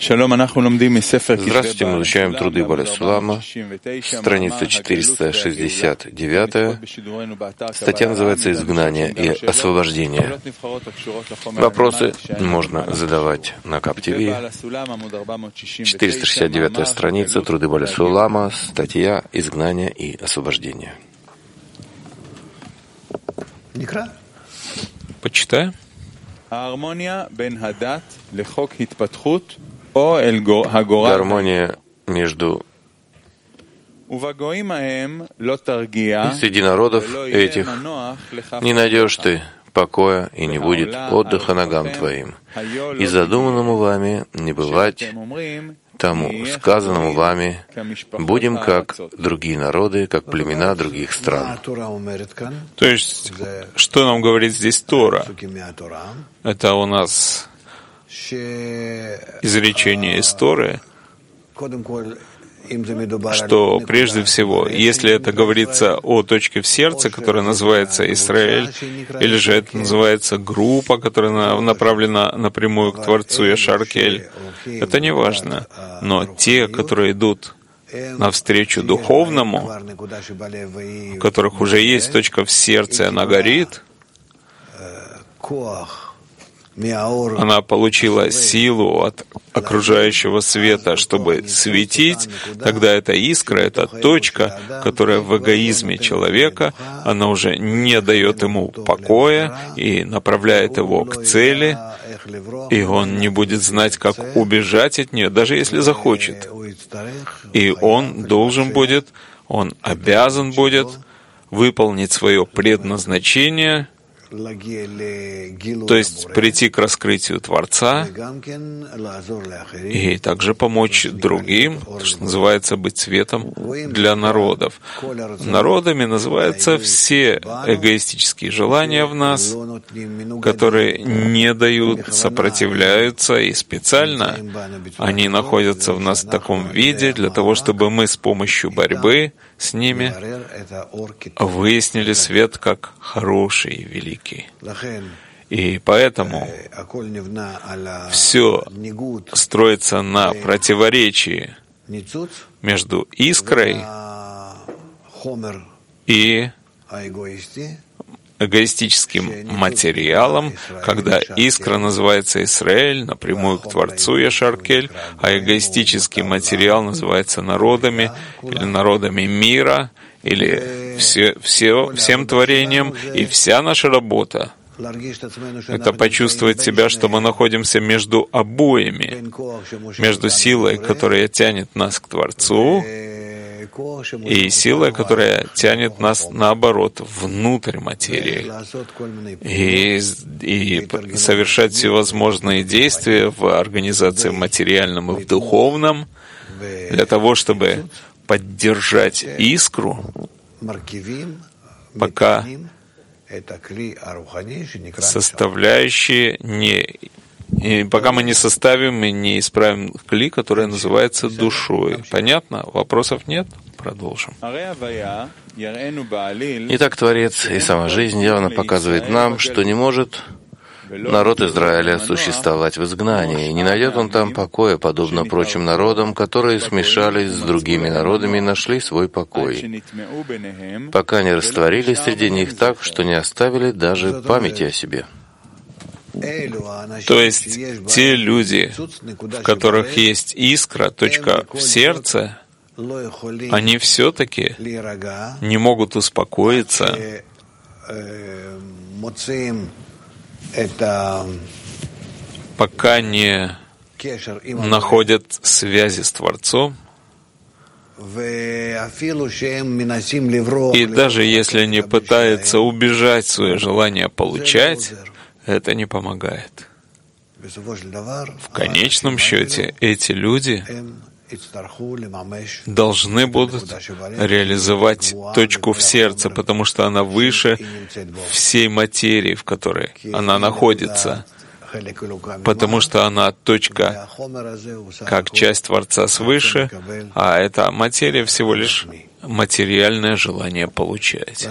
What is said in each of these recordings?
Здравствуйте, мы изучаем труды Бааля Сулама, страница 469, статья называется «Изгнание и освобождение». Вопросы можно задавать на Кап ТВ. 469 страница, труды Бааля Сулама, статья «Изгнание и освобождение». Почитаем. Гармония между среди народов этих не найдешь ты покоя и не будет отдыха ногам твоим. И задуманному вами не бывать тому сказанному вами, будем как другие народы, как племена других стран. То есть, что нам говорит здесь Тора? Это у нас изречение из Торы, что прежде всего, если это говорится о точке в сердце, которая называется Израиль, или же это называется группа, которая направлена напрямую к Творцу Яшар Кель, это не важно. Но те, которые идут навстречу духовному, у которых уже есть точка в сердце, она горит, она получила силу от окружающего света, чтобы светить, тогда эта искра, эта точка, которая в эгоизме человека, она уже не дает ему покоя и направляет его к цели, и он не будет знать, как убежать от нее, даже если захочет. И он должен будет, он обязан будет выполнить свое предназначение, то есть прийти к раскрытию Творца и также помочь другим, что называется быть светом для народов. Народами называются все эгоистические желания в нас, которые не дают, сопротивляются, и специально они находятся в нас в таком виде для того, чтобы мы с помощью борьбы с ними выяснили свет как хороший и великий. И поэтому все строится на противоречии между искрой и эгоистическим материалом, когда искра называется Израиль, напрямую к Творцу Яшар Кель, а эгоистический материал называется народами или народами мира, или всем творением, и вся наша работа — это почувствовать себя, что мы находимся между обоими, между силой, которая тянет нас к Творцу, и сила, которая тянет нас, наоборот, внутрь материи, и совершать всевозможные действия в организации материальном и в духовном, для того, чтобы поддержать искру, пока составляющие пока мы не составим и не исправим кли, которая называется душой. Понятно? Вопросов нет? Продолжим. Итак, Творец и сама жизнь явно показывает нам, что не может народ Израиля существовать в изгнании, и не найдет он там покоя, подобно прочим народам, которые смешались с другими народами и нашли свой покой, пока не растворились среди них так, что не оставили даже памяти о себе. То есть те люди, в которых есть искра, точка в сердце, они все-таки не могут успокоиться, пока не находят связи с Творцом. И даже если они пытаются убежать свое желание получать, это не помогает. В конечном счете, эти люди должны будут реализовать точку в сердце, потому что она выше всей материи, в которой она находится, потому что она точка как часть Творца свыше, а эта материя всего лишь материальное желание получать.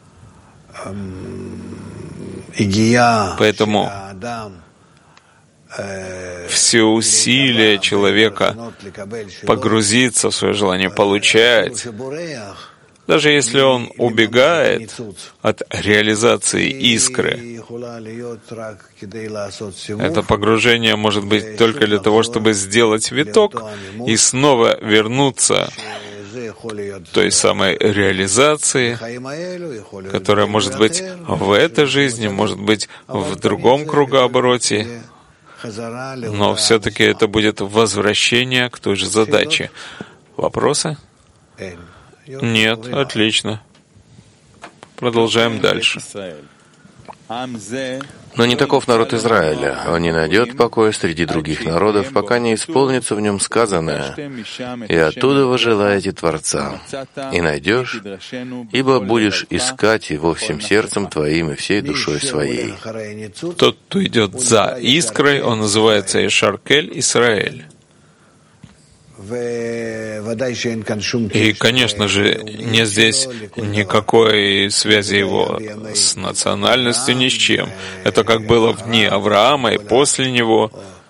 Поэтому все усилия человека погрузиться в свое желание получать, даже если он убегает от реализации искры, это погружение может быть только для того, чтобы сделать виток и снова вернуться к той самой реализации, которая может быть в этой жизни, может быть в другом кругообороте, но все-таки это будет возвращение к той же задаче. Вопросы? Нет, отлично. Продолжаем дальше. Но не таков народ Израиля. Он не найдет покоя среди других народов, пока не исполнится в нем сказанное. И оттуда вы желаете Творца. И найдешь, ибо будешь искать Его всем сердцем твоим и всей душой своей. Тот, кто идет за искрой, он называется Ишаркель, Исраэль. И, конечно же, нет здесь никакой связи его с национальностью, ни с чем. Это как было в дни Авраама и после него,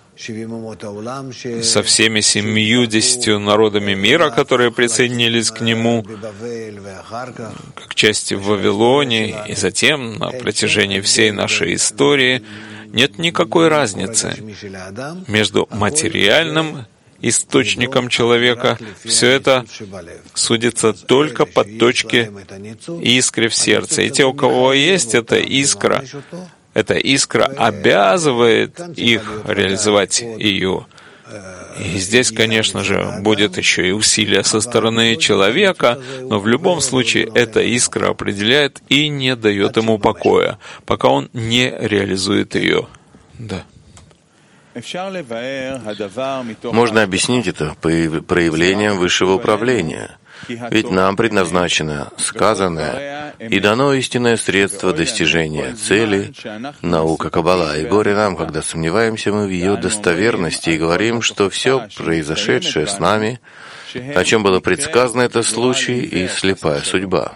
со всеми 70 народами мира, которые присоединились к нему, как части в Вавилоне, и затем на протяжении всей нашей истории, нет никакой разницы между материальным источником человека. Все это судится только по точке искры в сердце. И те, у кого есть эта искра обязывает их реализовать ее. И здесь, конечно же, будет еще и усилие со стороны человека, но в любом случае эта искра определяет и не дает ему покоя, пока он не реализует ее. Да. Можно объяснить это проявлением высшего управления. Ведь нам предназначено сказанное и дано истинное средство достижения цели, наука Каббала. И горе нам, когда сомневаемся мы в ее достоверности и говорим, что все произошедшее с нами, о чем было предсказано, это случай и слепая судьба.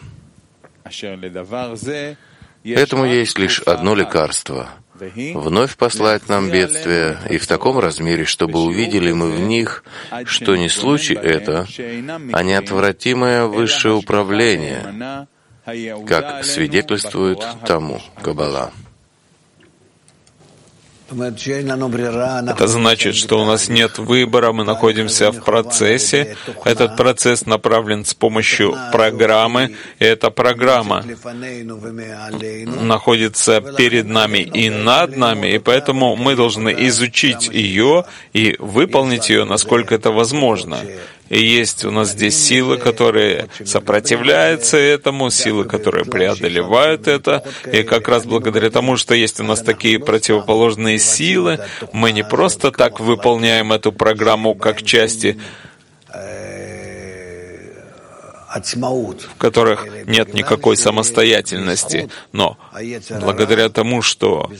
Этому есть лишь одно лекарство — вновь послать нам бедствия, и в таком размере, чтобы увидели мы в них, что не случай это, а неотвратимое высшее управление, как свидетельствует тому Каббала. Это значит, что у нас нет выбора, мы находимся в процессе. Этот процесс направлен с помощью программы, и эта программа находится перед нами и над нами, и поэтому мы должны изучить ее и выполнить ее, насколько это возможно. И есть у нас здесь силы, которые сопротивляются этому, силы, которые преодолевают это. И как раз благодаря тому, что есть у нас такие противоположные силы, мы не просто так выполняем эту программу как части, в которых нет никакой самостоятельности, но благодаря тому, что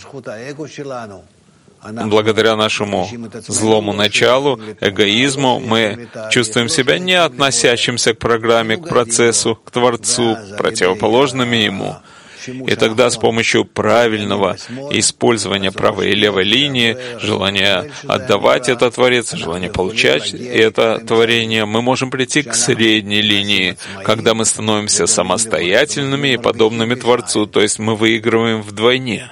благодаря нашему злому началу, эгоизму, мы чувствуем себя не относящимся к программе, к процессу, к Творцу, противоположными ему. И тогда с помощью правильного использования правой и левой линии, желания отдавать это Творец, желания получать это творение, мы можем прийти к средней линии, когда мы становимся самостоятельными и подобными Творцу, то есть мы выигрываем вдвойне.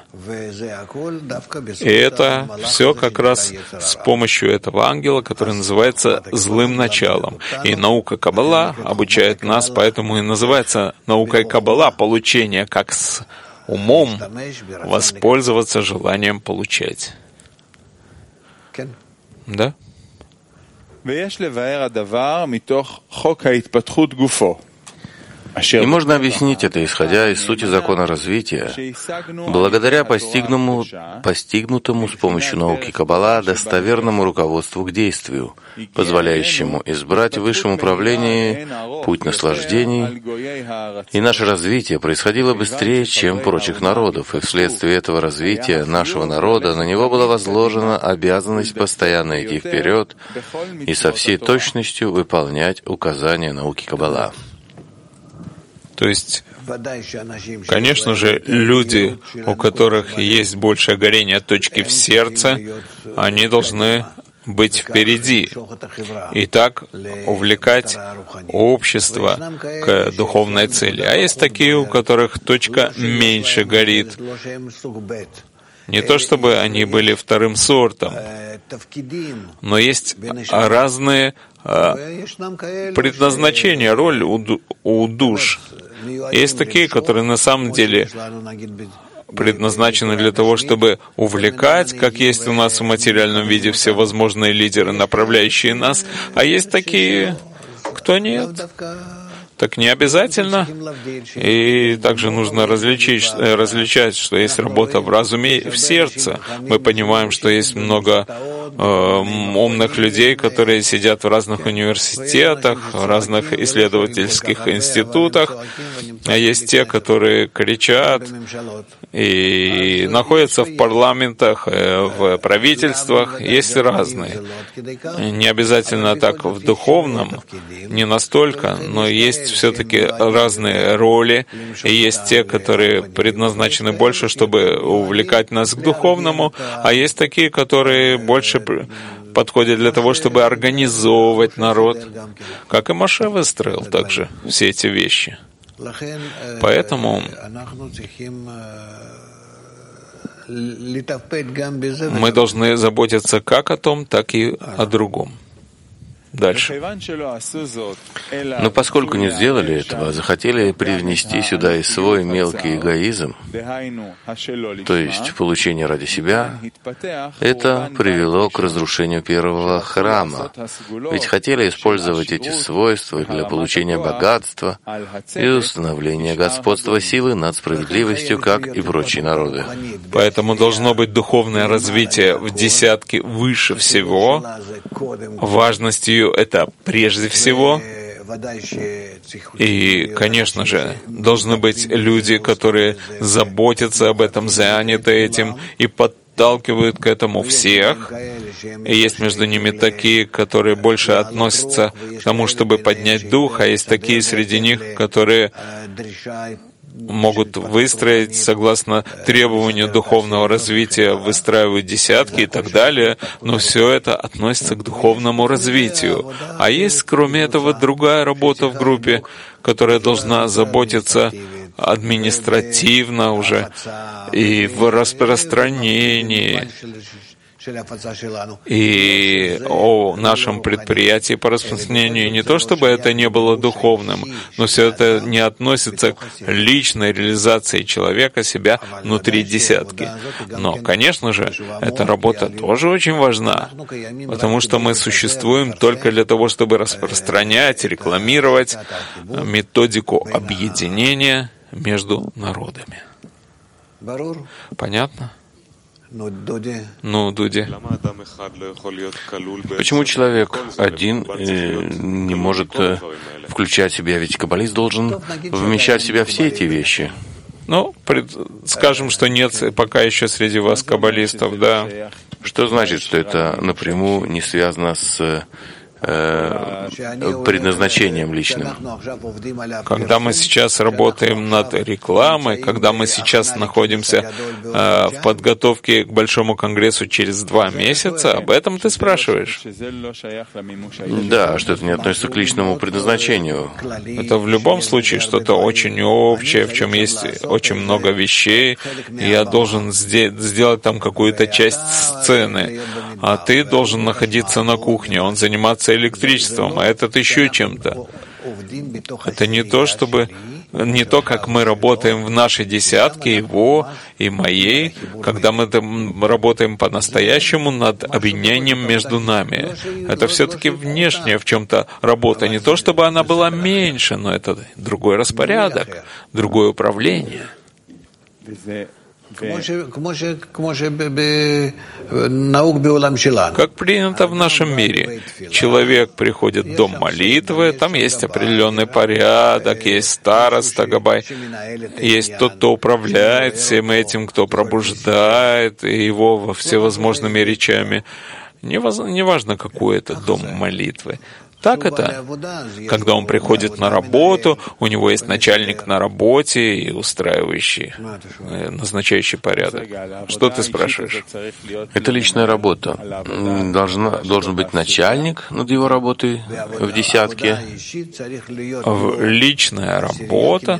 И это все как раз с помощью этого ангела, который называется злым началом. И наука Каббала обучает нас, поэтому и называется наукой Каббала получение, как с умом воспользоваться желанием получать. Да? И можно объяснить это, исходя из сути закона развития, благодаря постигнутому с помощью науки Каббала достоверному руководству к действию, позволяющему избрать в высшем управлении путь наслаждений, и наше развитие происходило быстрее, чем прочих народов, и вследствие этого развития нашего народа на него была возложена обязанность постоянно идти вперед и со всей точностью выполнять указания науки Каббала. То есть, конечно же, люди, у которых есть большее горение точки в сердце, они должны быть впереди и так увлекать общество к духовной цели. А есть такие, у которых точка меньше горит. Не то чтобы они были вторым сортом, но есть разные предназначения, роль у душ. Есть такие, которые на самом деле предназначены для того, чтобы увлекать, как есть у нас в материальном виде всевозможные лидеры, направляющие нас, а есть такие, кто нет. Так не обязательно. И также нужно различать, что есть работа в разуме и в сердце. Мы понимаем, что есть много умных людей, которые сидят в разных университетах, в разных исследовательских институтах, а есть те, которые кричат и находятся в парламентах, в правительствах. Есть разные. Не обязательно так в духовном, не настолько, но есть все-таки разные роли, и есть те, которые предназначены больше, чтобы увлекать нас к духовному, а есть такие, которые больше подходят для того, чтобы организовывать народ, как и Моше выстроил также все эти вещи. Поэтому мы должны заботиться как о том, так и о другом. Дальше. Но поскольку не сделали этого, захотели привнести сюда и свой мелкий эгоизм, то есть получение ради себя, это привело к разрушению первого храма. Ведь хотели использовать эти свойства для получения богатства и установления господства силы над справедливостью, как и прочие народы. Поэтому должно быть духовное развитие в десятке выше всего. Важностью это прежде всего. И, конечно же, должны быть люди, которые заботятся об этом, заняты этим и подталкивают к этому всех. И есть между ними такие, которые больше относятся к тому, чтобы поднять дух, а есть такие среди них, которые могут выстроить, согласно требованию духовного развития, выстраивают десятки и так далее, но все это относится к духовному развитию. А есть, кроме этого, другая работа в группе, которая должна заботиться административно уже и в распространении и о нашем предприятии по распространению. Не то, чтобы это не было духовным, но все это не относится к личной реализации человека, себя внутри десятки. Но, конечно же, эта работа тоже очень важна, потому что мы существуем только для того, чтобы распространять, рекламировать методику объединения между народами. Понятно? Ну, Дуди. Почему человек один не может включать в себя? Ведь каббалист должен вмещать в себя все эти вещи. Ну, скажем, что нет пока еще среди вас каббалистов, да. Что значит, что это напрямую не связано с предназначением личным? Когда мы сейчас работаем над рекламой, когда мы сейчас находимся в подготовке к Большому конгрессу через 2 месяца, об этом ты спрашиваешь? Да, что это не относится к личному предназначению. Это в любом случае что-то очень общее, в чем есть очень много вещей, и я должен сделать там какую-то часть сцены, а ты должен находиться на кухне, он заниматься электричеством, а этот еще чем-то. Это не то, как мы работаем в нашей десятке, его и моей, когда мы работаем по-настоящему над объединением между нами. Это все-таки внешняя в чем-то работа. Не то, чтобы она была меньше, но это другой распорядок, другое управление. Как принято в нашем мире. Человек приходит в дом молитвы, там есть определенный порядок, есть староста Габай, есть тот, кто управляет всем этим, кто пробуждает его всевозможными речами. Неважно, какой это дом молитвы. Так это, когда он приходит на работу, у него есть начальник на работе и устраивающий, назначающий порядок. Что ты спрашиваешь? Это личная работа. Должен быть начальник над его работой в десятке. Личная работа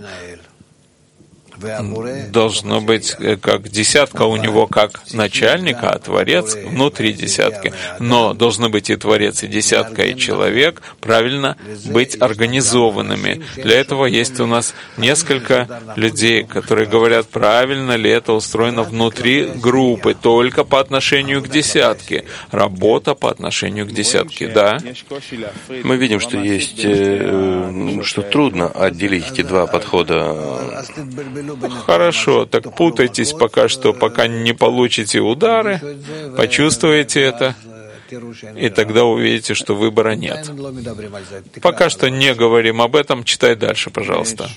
должно быть как десятка у него как начальника, а Творец внутри десятки. Но должны быть и Творец, и десятка, и человек правильно быть организованными. Для этого есть у нас несколько людей, которые говорят, правильно ли это устроено внутри группы, только по отношению к десятке. Работа по отношению к десятке, да? Мы видим, что есть, что трудно отделить эти два подхода. Хорошо, так путайтесь пока что, пока не получите удары, почувствуете это, и тогда увидите, что выбора нет. Пока что не говорим об этом, читай дальше, пожалуйста.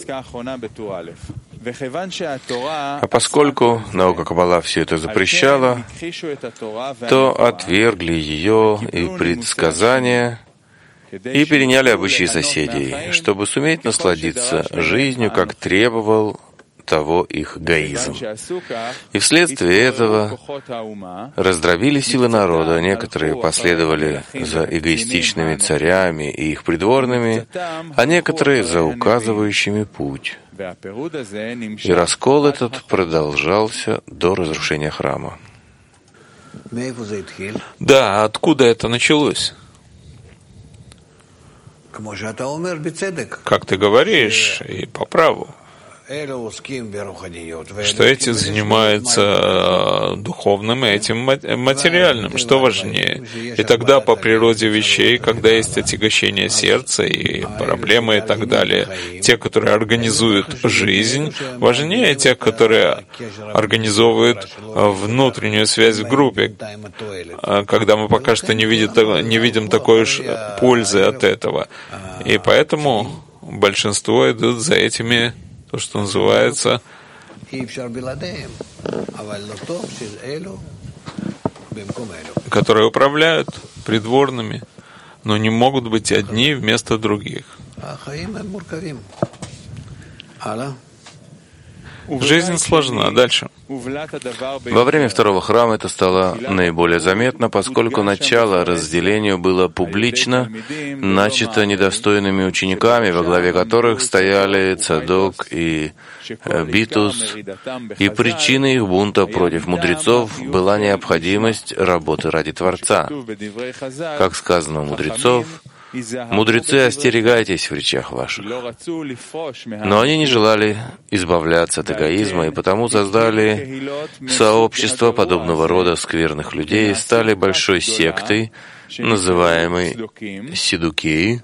А поскольку наука Каббала все это запрещала, то отвергли ее и предсказания, и переняли обычаи соседей, чтобы суметь насладиться жизнью, как требовал того их эгоизм. И вследствие этого раздробили силы народа, некоторые последовали за эгоистичными царями и их придворными, а некоторые за указывающими путь. И раскол этот продолжался до разрушения храма. Да, откуда это началось? Как ты говоришь, и по праву, что эти занимаются духовным, и этим материальным, что важнее. И тогда по природе вещей, когда есть отягощение сердца и проблемы и так далее, те, которые организуют жизнь, важнее тех, которые организовывают внутреннюю связь в группе, когда мы пока что не видим такой уж пользы от этого. И поэтому большинство идут за этими, то, что называется, которые управляют придворными, но не могут быть одни вместо других. Жизнь сложна. Дальше. Во время второго храма это стало наиболее заметно, поскольку начало разделению было публично, начато недостойными учениками, во главе которых стояли Цадок и Битус, и причиной их бунта против мудрецов была необходимость работы ради Творца. Как сказано у мудрецов, «Мудрецы, остерегайтесь в речах ваших». Но они не желали избавляться от эгоизма, и потому создали сообщество подобного рода скверных людей и стали большой сектой, называемой Сидукеи,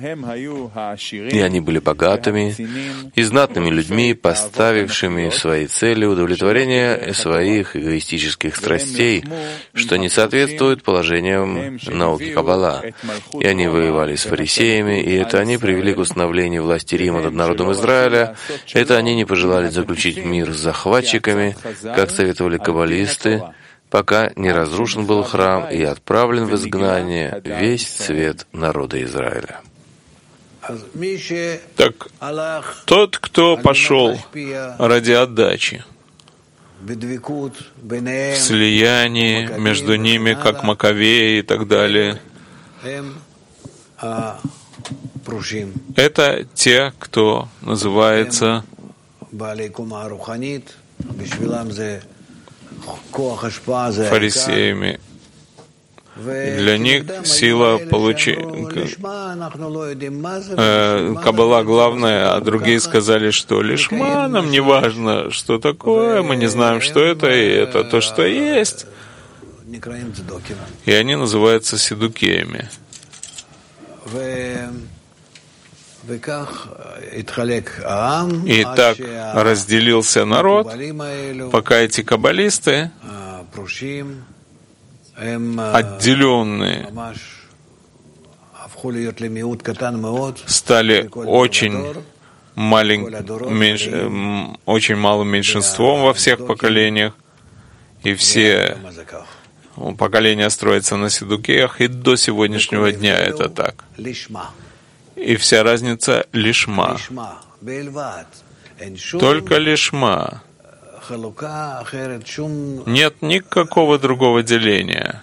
и они были богатыми и знатными людьми, поставившими своей целью удовлетворение своих эгоистических страстей, что не соответствует положениям науки Каббала. И они воевали с фарисеями, и это они привели к установлению власти Рима над народом Израиля, это они не пожелали заключить мир с захватчиками, как советовали каббалисты, пока не разрушен был храм и отправлен в изгнание весь цвет народа Израиля. Так, тот, кто пошел ради отдачи, в слиянии между ними, как Маковеи и так далее, это те, кто называется фарисеями. Для них сила Каббала главная, а другие сказали, что лишма нам не важно, что такое, мы не знаем, что это, и это то, что есть. И они называются сидукеями. И так разделился народ, пока эти каббалисты, отделенные, стали очень малым меньшинством во всех поколениях, и все поколение строится на сидукеях, и до сегодняшнего дня это так. И вся разница — лишма. Только лишма. Нет никакого другого деления.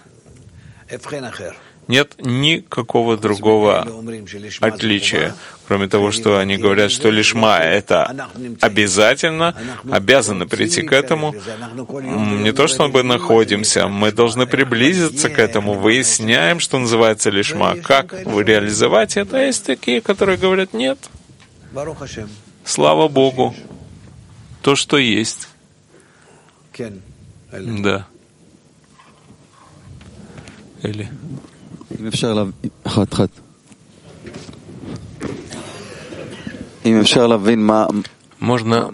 Нет никакого другого отличия, кроме того, что они говорят, что лишма — это обязательно, обязаны прийти к этому. Не то, что мы находимся, мы должны приблизиться к этому, выясняем, что называется лишма. Как реализовать это? Есть такие, которые говорят: нет. Слава Богу. То, что есть. Да. Или... Можно,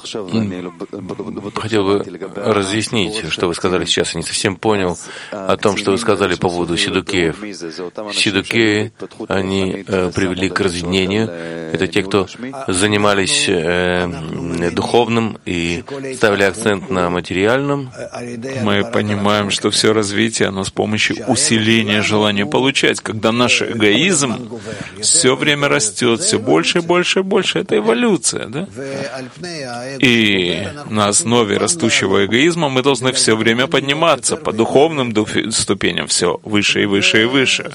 хотел бы разъяснить, что вы сказали сейчас. Я не совсем понял о том, что вы сказали по поводу сидукеев. Сидукеи, они привели к разъединению. Это те, кто занимались духовным и ставили акцент на материальном. Мы понимаем, что все развитие, оно с помощью усиления желания получать. Когда наш эгоизм все время растет, все больше и больше и больше, это эволюция, да? И на основе растущего эгоизма мы должны все время подниматься по духовным ступеням все выше и выше и выше.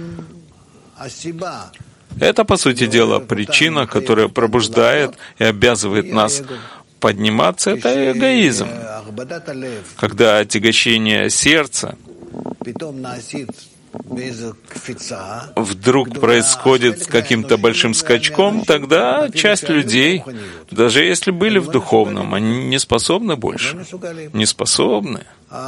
Это, по сути дела, причина, которая пробуждает и обязывает нас подниматься, это эгоизм. Когда отягощение сердца вдруг происходит с каким-то большим скачком, тогда часть людей, даже если были в духовном, они не способны больше. Не способны.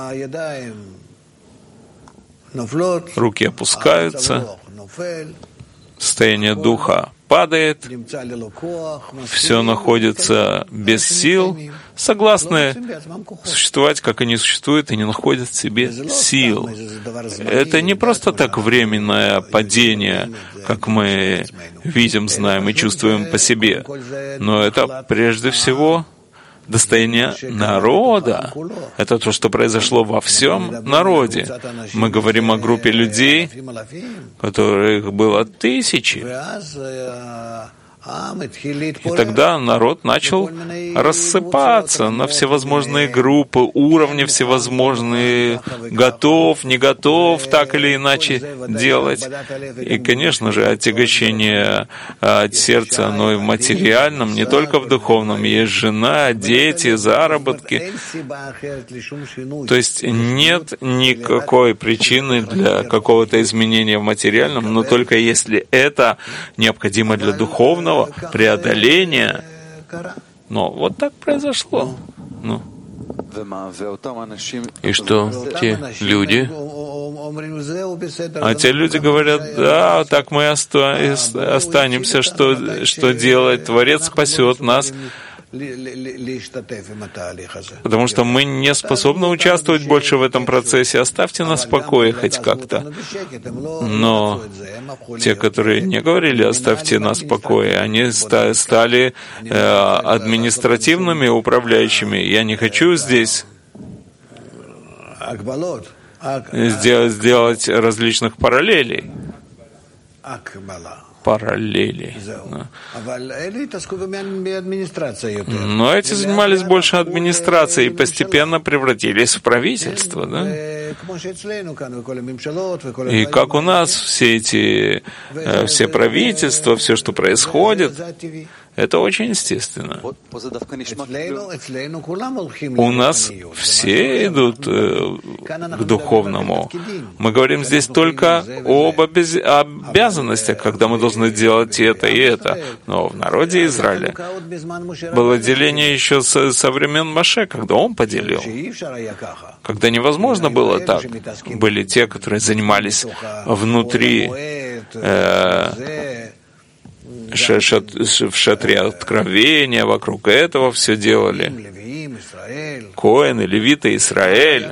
Руки опускаются, состояние духа падает, все находится без сил, согласны существовать, как они существуют, и не находят в себе сил. Это не просто так временное падение, как мы видим, знаем и чувствуем по себе, но это прежде всего достояние народа. Это то, что произошло во всем народе. Мы говорим о группе людей, которых было тысячи. И тогда народ начал рассыпаться на всевозможные группы, уровни всевозможные, готов, не готов, так или иначе делать. И, конечно же, отягощение от сердца, оно и в материальном, не только в духовном. Есть жена, дети, заработки. То есть нет никакой причины для какого-то изменения в материальном, но только если это необходимо для духовного преодоления. Но вот так произошло. Ну. И что те люди? А те люди говорят: да, так мы останемся, что делать? Творец спасет нас. Потому что мы не способны участвовать больше в этом процессе. Оставьте нас в покое хоть как-то. Но те, которые не говорили «оставьте нас в покое», они стали административными управляющими. Я не хочу здесь сделать различных параллелей. Но эти занимались больше администрацией и постепенно превратились в правительство. Да? И как у нас все правительства, все, что происходит, это очень естественно. У нас все идут к духовному. Мы говорим здесь только об обязанностях, когда мы должны делать это и это. Но в народе Израиля было деление еще со времен Моше, когда он поделил. Когда невозможно было так. Были те, которые занимались внутри в шатре откровения, вокруг этого все делали. Коэн, и левиты, Израиль.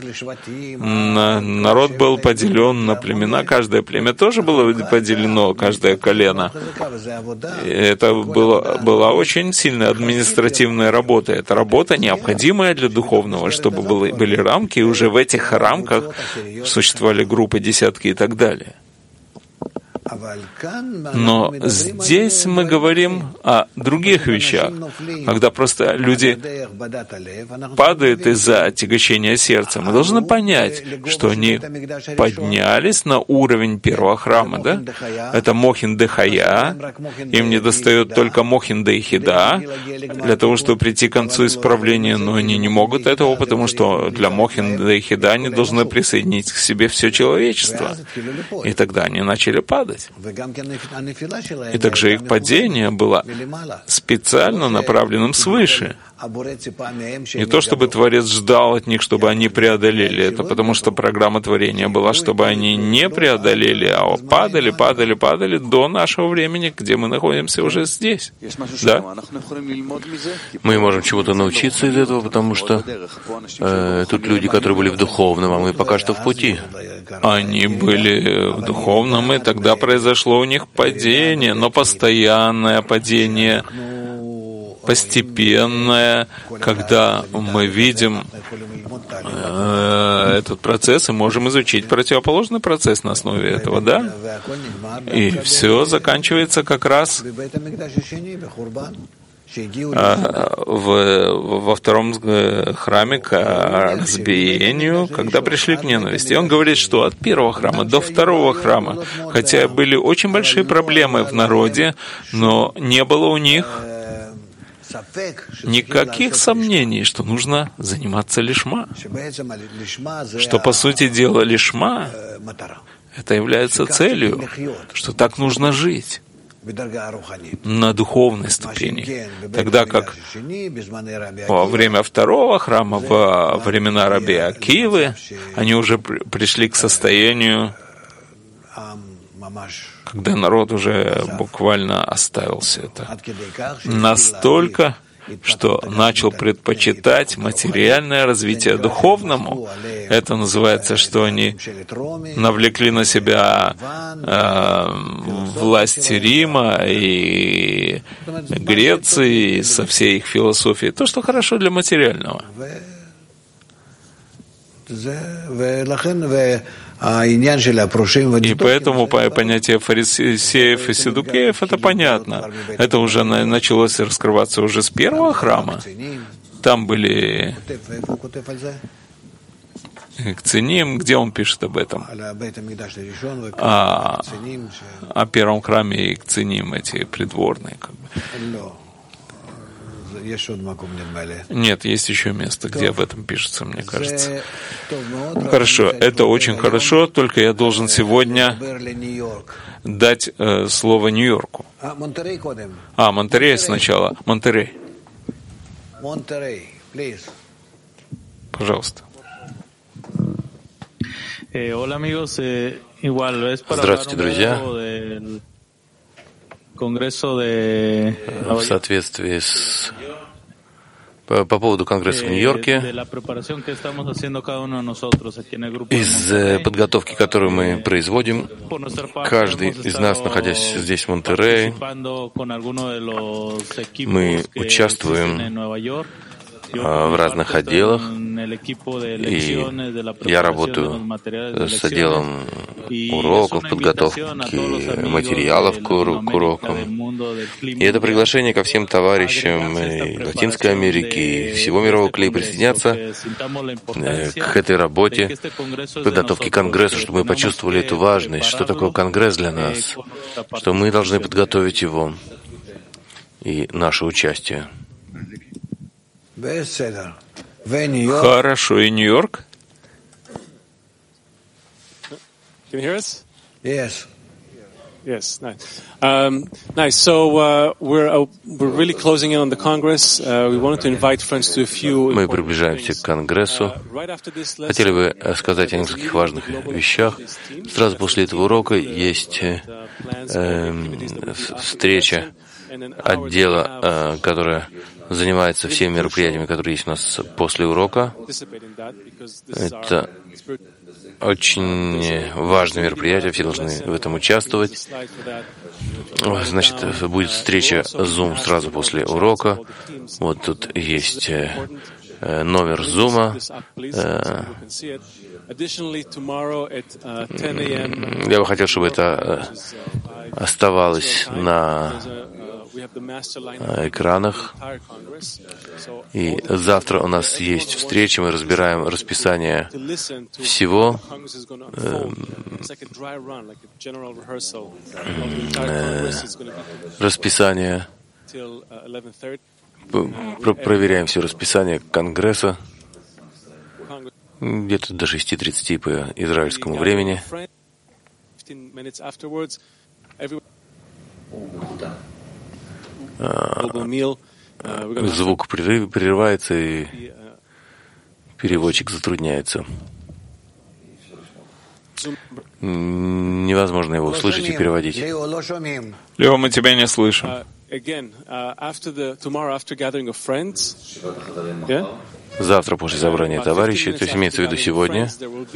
Народ был поделен на племена, каждое племя тоже было поделено, каждое колено. И это была очень сильная административная работа. Это работа, необходимая для духовного, чтобы были рамки, и уже в этих рамках существовали группы, десятки и так далее. Но здесь мы говорим о других вещах, когда просто люди падают из-за отягощения сердца. Мы должны понять, что они поднялись на уровень первого храма, да? Это Мохин де Хая, им не достает только Мохин де Ихида для того, чтобы прийти к концу исправления, но они не могут этого, потому что для Мохин де Ихида они должны присоединить к себе все человечество. И тогда они начали падать. И также их падение было специально направленным свыше. Не то, чтобы Творец ждал от них, чтобы они преодолели это, потому что программа творения была, чтобы они не преодолели, а падали до нашего времени, где мы находимся уже здесь. Да? Мы можем чему-то научиться из этого, потому что тут люди, которые были в духовном, а мы пока что в пути. Они были в духовном, и тогда произошло у них падение, но постоянное падение, постепенное, когда мы видим этот процесс и можем изучить противоположный процесс на основе этого, да? И все заканчивается как раз во втором храме к разбиению, когда пришли к ненависти. И он говорит, что от первого храма до второго храма, хотя были очень большие проблемы в народе, но не было у них никаких сомнений, что нужно заниматься лишма. Что, по сути дела, лишма — это является целью, что так нужно жить на духовной ступени. Тогда как во время второго храма, во времена Раби Акивы, они уже пришли к состоянию, когда народ уже буквально оставил все это. Настолько, что начал предпочитать материальное развитие духовному. Это называется, что они навлекли на себя власть Рима и Греции со всей их философией. То, что хорошо для материального. И поэтому понятие фарисеев и седукеев — это понятно. Это уже началось раскрываться уже с первого храма. Там были Кциним, где он пишет об этом? О первом храме и Кциним, эти придворные. Как бы. Нет, есть еще место, где об этом пишется, мне кажется. Хорошо, это очень хорошо, только я должен сегодня дать слово Нью-Йорку. Монтерей сначала. Монтерей. Пожалуйста. Здравствуйте, друзья. В соответствии с... По поводу Конгресса в Нью-Йорке, из подготовки, которую мы производим, каждый из нас, находясь здесь, в Монтерее, мы участвуем в разных отделах, и я работаю с отделом уроков, подготовки материалов к урокам. И это приглашение ко всем товарищам и Латинской Америки, и всего мирового клея присоединяться к этой работе, подготовки к Конгрессу, чтобы мы почувствовали эту важность, что такое Конгресс для нас, что мы должны подготовить его и наше участие. Хорошо, и Нью-Йорк? Yes, nice. Nice. So we're really closing in on the Congress. We wanted to invite friends to a few. Мы приближаемся к Конгрессу. Хотели бы сказать о нескольких важных вещах. Сразу после этого урока есть встреча отдела, которая занимается всеми мероприятиями, которые есть у нас после урока. Это очень важное мероприятие, все должны в этом участвовать. Значит, будет встреча Zoom сразу после урока. Вот тут есть номер Zoom. Я бы хотел, чтобы это оставалось на экранах. И завтра у нас есть встреча, мы разбираем расписание всего. Расписание. Проверяем все расписание Конгресса. Где-то до 6:30 по израильскому времени. Звук прерывается, и переводчик затрудняется. Невозможно его услышать и переводить. Лео, мы тебя не слышим. Завтра после собрания товарищей, то есть имеется в виду сегодня,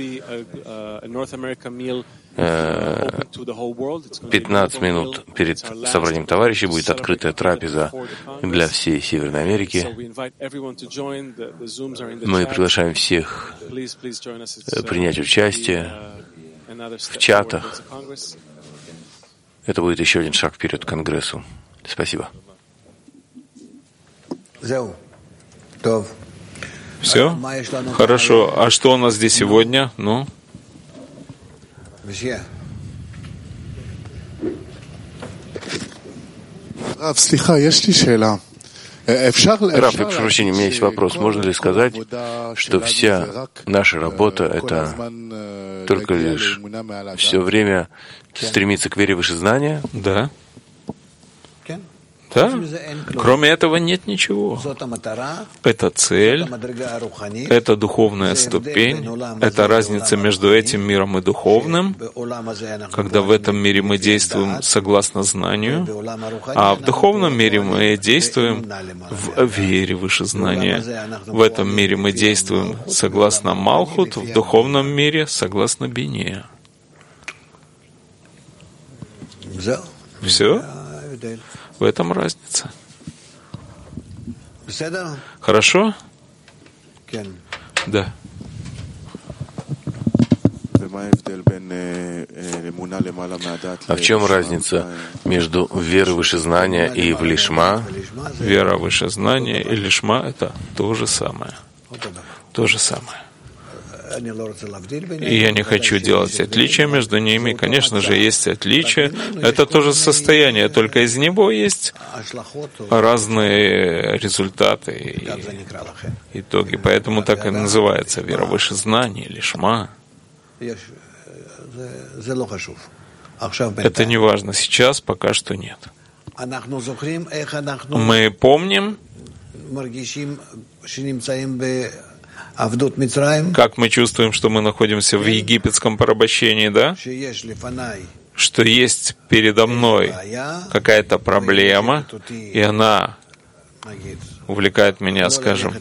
15 минут перед собранием товарищей будет открытая трапеза для всей Северной Америки. Мы приглашаем всех принять участие в чатах. Это будет еще один шаг вперед к Конгрессу. Спасибо. Все? Хорошо. А что у нас здесь сегодня? Ну? Раф, прошу прощения, у меня есть вопрос. Можно ли сказать, что вся наша работа — это только лишь все время стремиться к вере выше знания? Да. Да? Кроме этого нет ничего. Это цель, это духовная ступень, это разница между этим миром и духовным, когда в этом мире мы действуем согласно знанию, а в духовном мире мы действуем в вере выше знания. В этом мире мы действуем согласно Малхут, в духовном мире согласно Бине. Все? В этом разница. Хорошо? Да. А в чем разница между верой выше знания и в лишма? Вера выше знания и лишма — это то же самое. То же самое. И я не хочу делать отличия между ними. Конечно же, есть отличия. Это тоже состояние, только из него есть разные результаты и итоги. Поэтому так и называется вера выше знания, лишма. Это не важно сейчас, пока что нет. Мы помним, как мы чувствуем, что мы находимся в египетском порабощении, да? Что есть передо мной какая-то проблема, и она увлекает меня, скажем,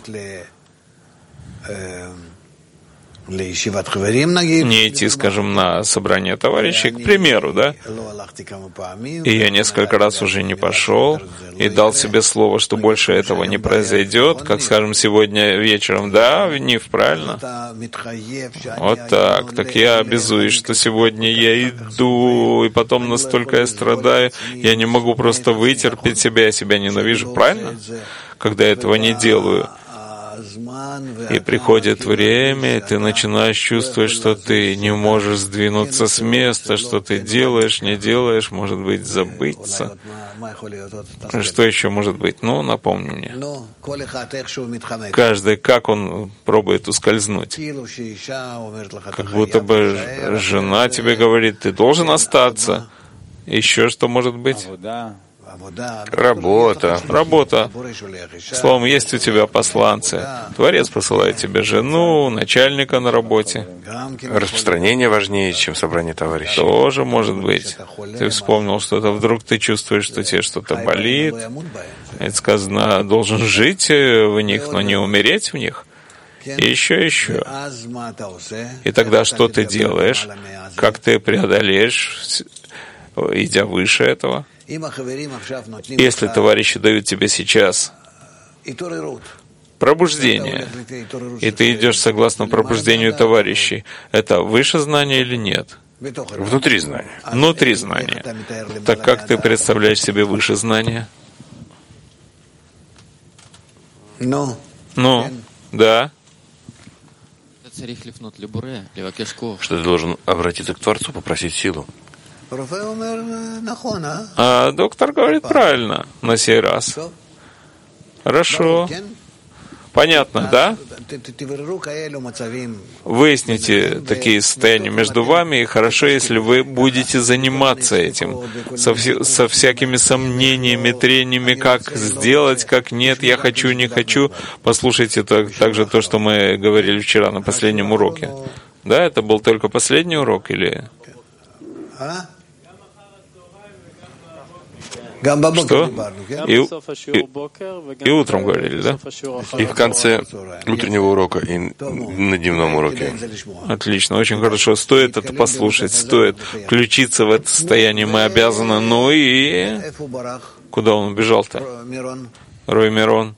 не идти, скажем, на собрание товарищей, к примеру, да? И я несколько раз уже не пошел и дал себе слово, что больше этого не произойдет, как, скажем, сегодня вечером, да, Нив, правильно? Вот так. Так я обязуюсь, что сегодня я иду, и потом настолько я страдаю, я не могу просто вытерпеть себя, я себя ненавижу, правильно? Когда я этого не делаю. И приходит время, и ты начинаешь чувствовать, что ты не можешь сдвинуться с места, что ты делаешь, не делаешь, может быть, забыться. Что еще может быть? Ну, напомни мне. Каждый, как он пробует ускользнуть. Как будто бы жена тебе говорит, ты должен остаться. Еще что может быть? Работа. Работа. Словом, есть у тебя посланцы. Творец посылает тебе жену, начальника на работе. Распространение важнее, чем собрание товарищей. Тоже может быть. Ты вспомнил что-то, вдруг ты чувствуешь, что тебе что-то болит. Это сказано, должен жить в них, но не умереть в них. И еще. И тогда что ты делаешь? Как ты преодолеешь, идя выше этого? Если товарищи дают тебе сейчас пробуждение, и ты идешь согласно пробуждению товарищей, это выше знания или нет? Внутри знания. Внутри знания. Так как ты представляешь себе выше знания? Ну, да. Что ты должен обратиться к Творцу, попросить силу. А доктор говорит правильно на сей раз. Хорошо. Понятно, да? Выясните такие состояния между вами, и хорошо, если вы будете заниматься этим, со всякими сомнениями, трениями, как сделать, как нет, я хочу, не хочу. Послушайте также то, что мы говорили вчера на последнем уроке. Да, это был только последний урок или... Что? И утром говорили, да? И в конце утреннего урока, и на дневном уроке. Отлично, очень хорошо. Стоит это послушать, стоит включиться в это состояние. Мы обязаны. Ну и... Куда он убежал-то? Рой Мирон.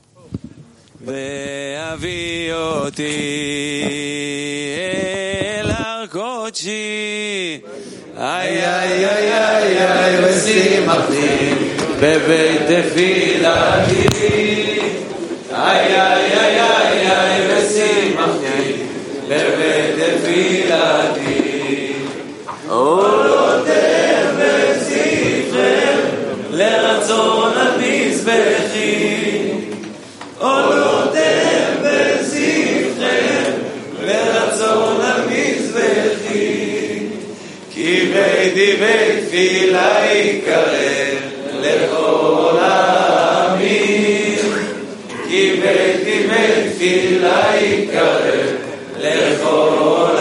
בבית תפילתי, איי איי איי איי איי ושימחתי, בבית תפילתי, עולותיך וזכרך לרצון על מזבחי, עולותיך וזכרך לרצון על מזבחי, כי ביתי בית תפילה יקרא לכל העמים, כי ביתי בית תפילה יקרא לכל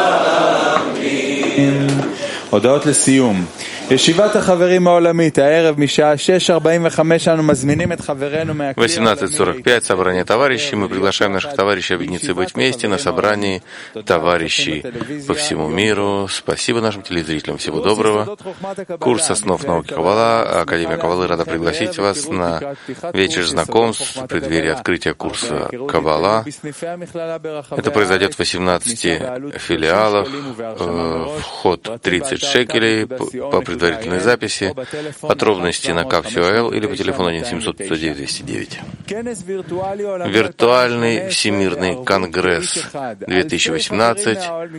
העמים. הודעות לסיום. ישיבת החברים העולמית, הערב משעה 6:45 אנו מזמינים את חברינו מהכלי 18:45, собрание товарищей. Мы приглашаем наших товарищей объединиться и быть вместе на собрании товарищей по всему миру. Спасибо нашим телезрителям. Всего доброго. Курс основ науки Каббала. Академия Каббалы рада пригласить вас на вечер знакомств в преддверии открытия курса Каббала. Это произойдет в 18 филиалах. Вход 30 шекелей по предварительной записи. Подробности на КАФ.СЮАЛ или по телефону 1-700-509-209. Виртуальный Всемирный конгресс 2018.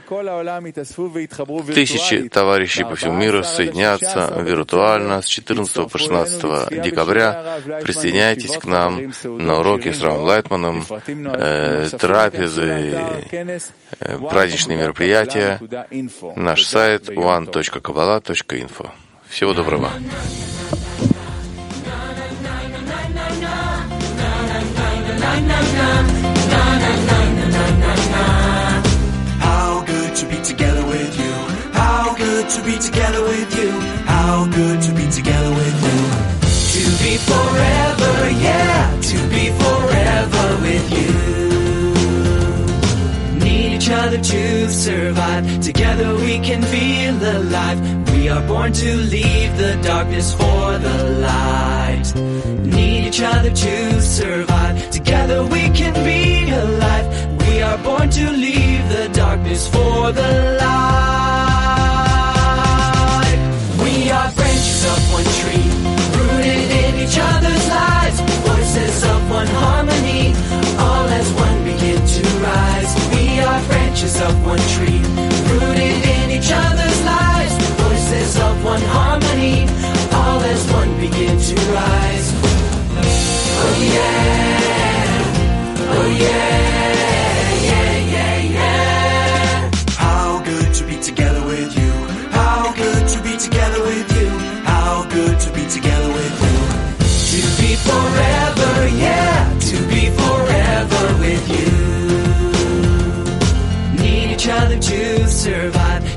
Тысячи товарищей по всему миру соединятся виртуально с 14 по 16 декабря. Присоединяйтесь к нам на уроки с Равом Лайтманом, трапезы, праздничные мероприятия. Наш сайт one.kabbalah.info. Всего доброго. How good to be together with you. How good to be together with you. How good to be together with you. To be forever, yeah, to be forever with you. Need each other to survive. Together we can feel alive. We are born to leave the darkness for the light. Need each other to survive. Together we can be alive. We are born to leave the darkness for the light. We are branches of one tree, rooted in each other's lives. Voices of one harmony, all as one begin to rise. We are branches of one tree, rooted in each other's lives. Voices of one harmony, all as one begin to rise. Oh yeah, oh yeah, yeah, yeah, yeah. How good to be together.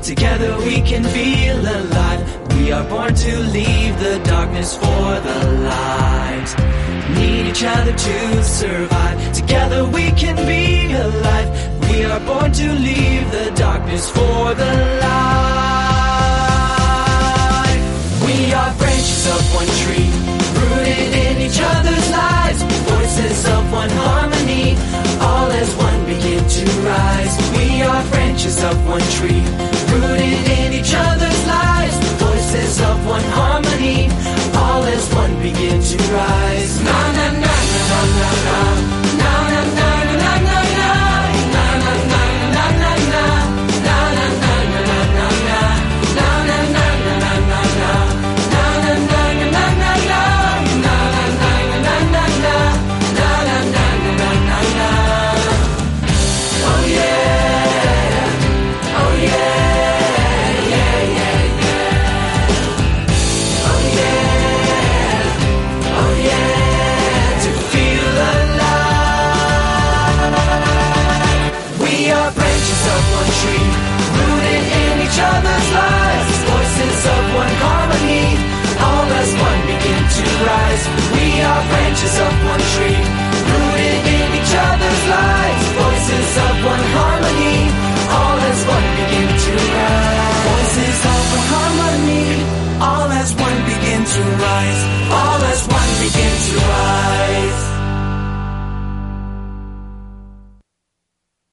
Together we can feel alive. We are born to leave the darkness for the light. Need each other to survive. Together we can be alive. We are born to leave the darkness for the light. We are branches of one tree, rooted in each other's lives. Voices of one harmony, all as one begin to rise. We are branches of one tree,